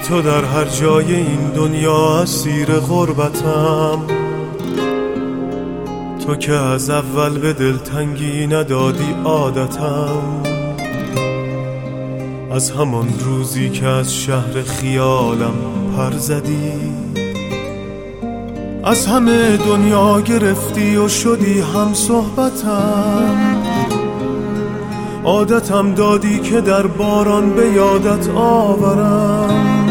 تو در هر جای این دنیا اسیر غربتم. تو که از اول به دلتنگی ندادی عادتم. از همان روزی که از شهر خیالم پر زدی، از همه دنیا گرفتی و شدی هم صحبتم. عادتم دادی که در باران به یادت آورم.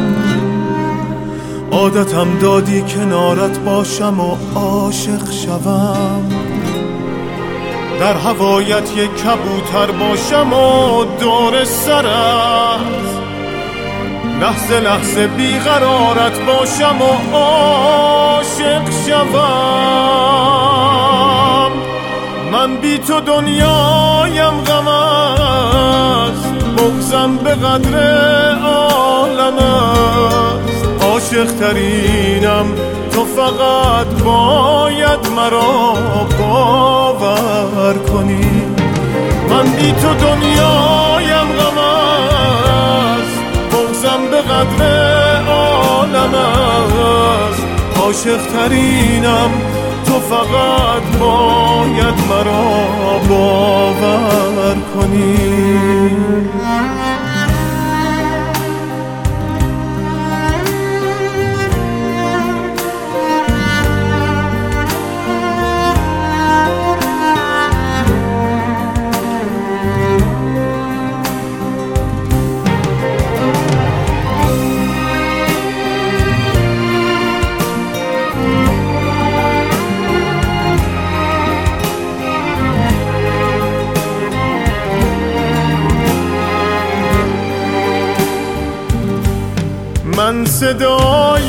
عادتم دادی کنارت باشم و عاشق شوم. در هوایت یک کبوتر باشم و دور سرت لحظه لحظه بیقرارت باشم و عاشق شوم. من بی تو دنیایم غم است، بغضم به قدر عالم است. عاشق ترینم تو فقط باید مرا باور کنی. من بی تو دنیایم غم است، بغضم به قدر عالم است. عاشق ترینم تو فقط باید مرا باور کنی. من صدای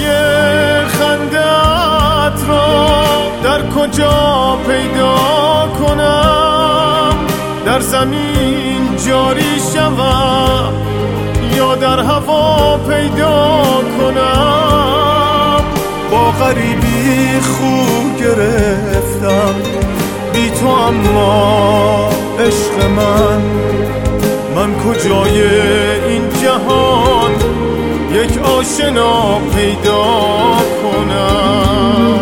خنده‌ات را در کجا پیدا کنم؟ در زمین جاری شوم یا در هوا پیدا کنم؟ با غریبی خو گرفتم بی تو، اما عشق من کجای این جهان یک آشنا پیدا کنم؟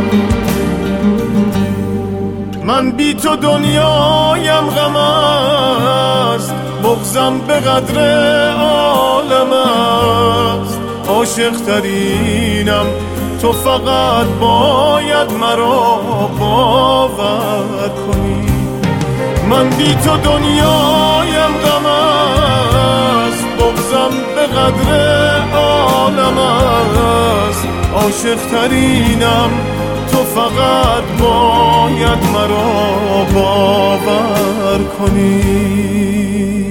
من بی تو دنیایم غم است، بغضم به قدر عالم است. عاشق ترینم تو فقط باید مرا باور کنی. من بی تو دنیایم غم است، بغضم به قدر عالم است. عاشق ترینم تو فقط باید مرا باور کنی.